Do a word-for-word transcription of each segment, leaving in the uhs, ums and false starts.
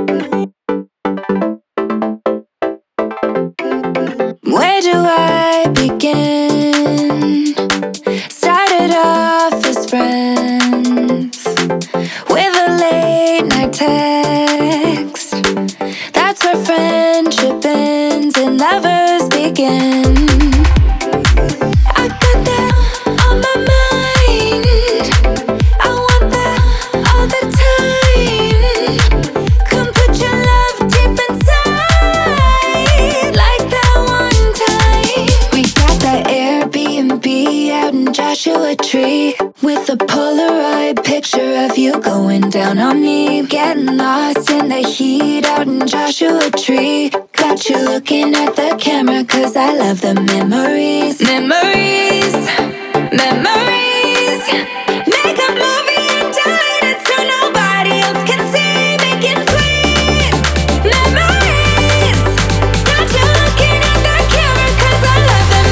Where do I begin? Started off as friends with a late night text. That's where friendship ends and lovers begin. I got that on my mind. I want that all the time. Come put your love deep inside, like that one time. We got that Airbnb out in Joshua Tree, with a Polaroid picture of you going down on me. Getting lost in the heat out in Joshua Tree. Got you looking at the camera cause I love the memories. Memories, memories. Make a movie and hide it so nobody else can see. Make it sweet. Memories. Got you looking at the camera cause I love the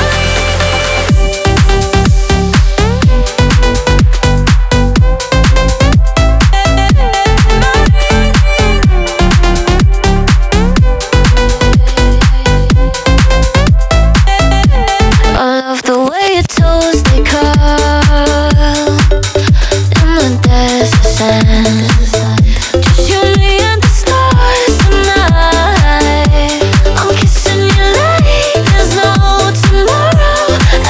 I love the way your toes they curl in the desert sand. Just you, me, and the stars tonight. I'm kissing you like there's no tomorrow.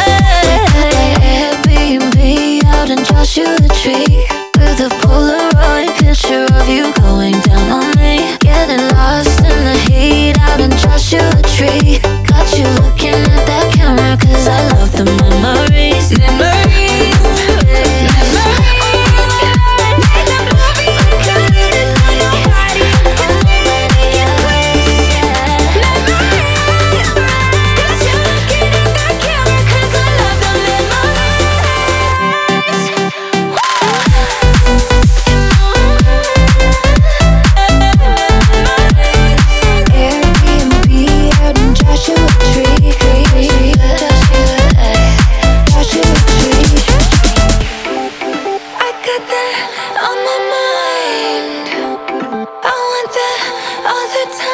Airbnb out in Joshua Tree, with a Polaroid picture of you going down on me. Getting lost in the heat out in Joshua Tree. Got you looking at that camera cause I love the memories. Memories, memories. Make a movie and cut it so nobody else can see. Make it sweet. Memories. Got you looking at that camera cause I love the memories. Airbnb out in Joshua Tree. Joshua Tree. I got that on my mind. I want that all the time.